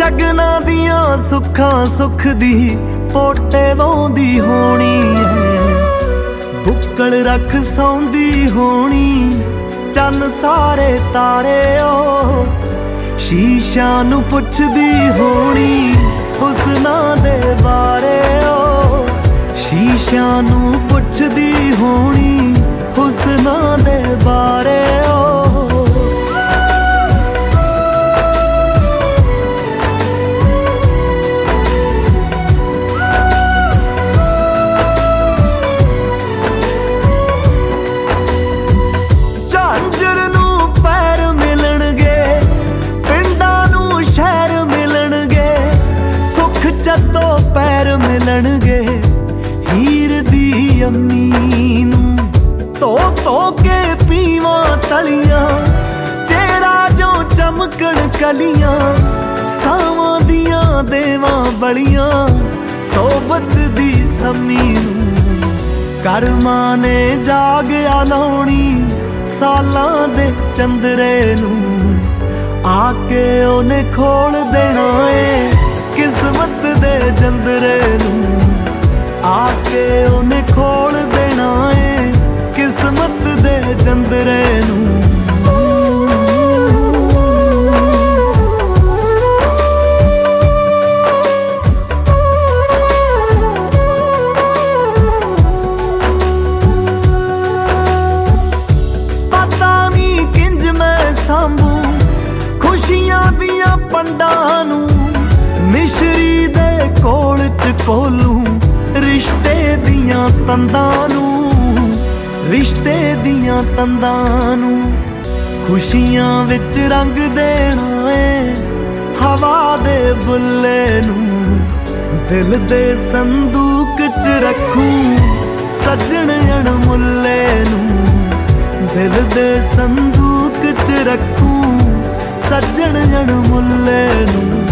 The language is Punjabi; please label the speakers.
Speaker 1: ਸ਼ਗਨਾਂ ਦੀਆਂ ਸੁੱਖਾਂ ਸੁੱਖ ਦੀ ਪੋਟੇ ਵਾਉਂਦੀ ਹੋਣੀ ਐ। ਬੁੱਕਲ ਰੱਖ ਸੌਂਦੀ ਹੋਣੀ ਚੰਨ ਸਾਰੇ ਤਾਰੇ ਓ। ਸ਼ੀਸ਼ਿਆਂ ਨੂੰ ਪੁੱਛਦੀ ਹੋਣੀ ਹੁਸਨਾਂ ਦੇ ਬਾਰੇ ਓ। ਸ਼ੀਸ਼ਿਆਂ ਨੂੰ ਪੁੱਛਦੀ ਹੋਣੀ ਹੁਸਨਾਂ ਦੇ ਬਾਰੇ ਓ। ਜਦੋਂ ਪੈਰ ਮਿਲਣਗੇ ਹੀਰ ਦੀ ਅੰਮੀ ਨੂੰ ਧੋ ਧੋ ਕੇ ਪੀਵਾਂ ਤਲੀਆਂ। ਚਿਹਰਾ ਜੋ ਚਮਕਣ ਕਲੀਆਂ ਸਾਵਾਂ ਦੀਆਂ ਦੇਵਾਂ ਬਲੀਆਂ। ਸੋਬਤ ਦੀ ਸੰਮੀ ਨੂੰ ਕਰਮਾਂ ਨੇ ਜਾਗਿਆ ਲਾਉਣੀ ਸਾਲਾਂ ਦੇ ਚੰਦਰੇ ਨੂੰ। ਆ ਕੇ ਉਹਨੇ ਖੋਲ ਦੇਣਾ ਏ ਕਿਸਮਤ ਦੇ ਜੰਦਰੇ ਨੂੰ। ਆ ਕੇ ਉਹਨੇ ਖੋਲ ਦੇਣਾ ਏ ਕਿਸਮਤ ਦੇ ਜੰਦਰੇ ਨੂੰ। ਪਤਾ ਨੀ ਕਿੰਜ ਮੈਂ ਸਾਂਭੂ ਖੁਸ਼ੀਆਂ ਦੀਆਂ ਪੰਡਾਂ ਨੂੰ। ਮਿਸ਼ਰੀ ਦੇ ਕੋਲ ਚ ਕੋਲੂ ਰਿਸ਼ਤੇ ਦੀਆਂ ਤੰਦਾਂ ਨੂੰ। ਰਿਸ਼ਤੇ ਦੀਆਂ ਤੰਦਾਂ ਨੂੰ ਖੁਸ਼ੀਆਂ ਵਿੱਚ ਰੰਗ ਦੇਣਾ ਏ ਹਵਾ ਦੇ ਬੁੱਲੇ ਨੂੰ। ਦਿਲ ਦੇ ਸੰਦੂਕ ਚ ਰੱਖੂ ਸੱਜਣ ਅਣਮੁੱਲੇ ਨੂੰ। ਦਿਲ ਦੇ ਸੰਦੂਕ ਚ ਰੱਖੂ ਸੱਜਣ ਅਣਮੁੱਲੇ ਨੂੰ।